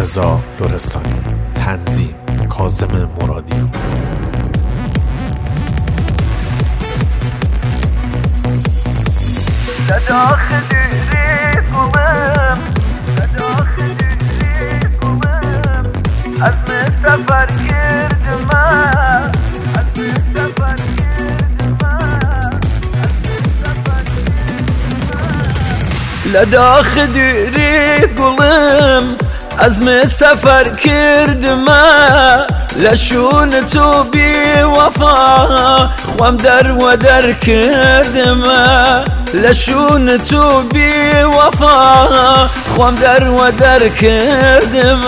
رضا لرستانی، تنظیم کاظم مرادی. داخل قلم داخل قلم عزم سفر کردم عزم سفر کردم لداخل قلم عزم سفر کردم لشون تو بی وفا خوام در و در کردم لشون تو بی وفا خوام در و در کردم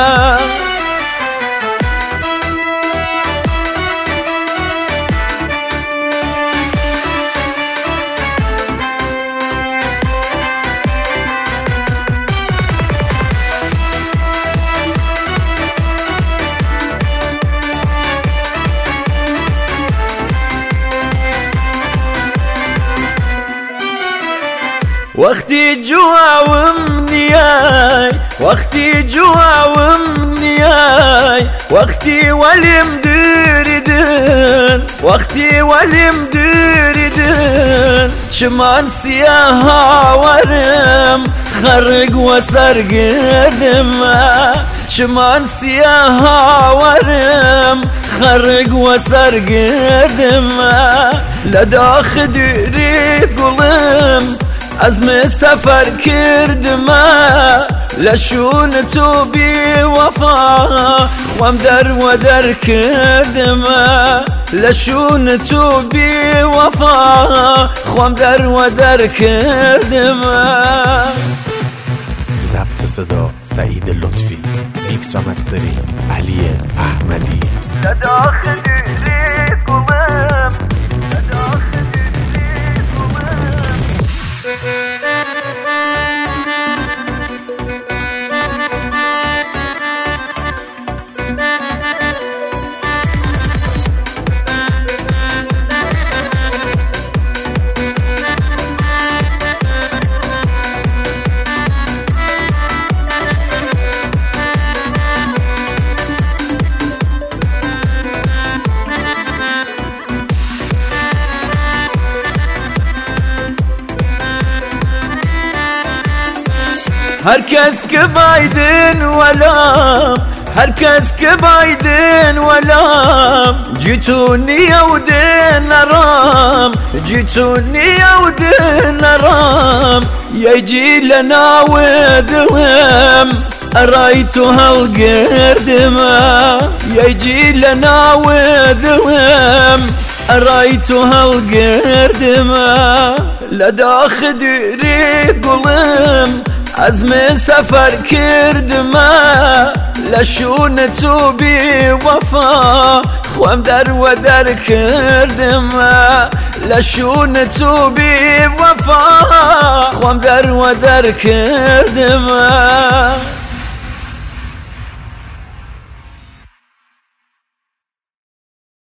وقتی جواوم نیای وقتی جواوم نیای وقتی ولیم دردن وقتی ولیم دردن چمان سیاه ورم خرق و سرگردم چمان سیاه ورم خرق و سرگردم لداخل قلم عزم سفر کردم لشون تو بی وفا خوام در و در کردم لشون تو بی وفا خوام در و در کردم. ضبط صدا سعید لطفی، میکس و مسترینگ علی احمدی. داخل قلم داخل هرکس که بایدن ولام هرکس که بایدن ولام جیتونی او دن نرام جیتونی او دن نرام یجی لنا ودوم أرايتو هالقردم يجي لنا ودوم أرايتو هالقردم لداخل قلم عزم سفر كردم لشون تو بي وفا خوام در و در كردم لشون تو بي وفا خوام در و در كردم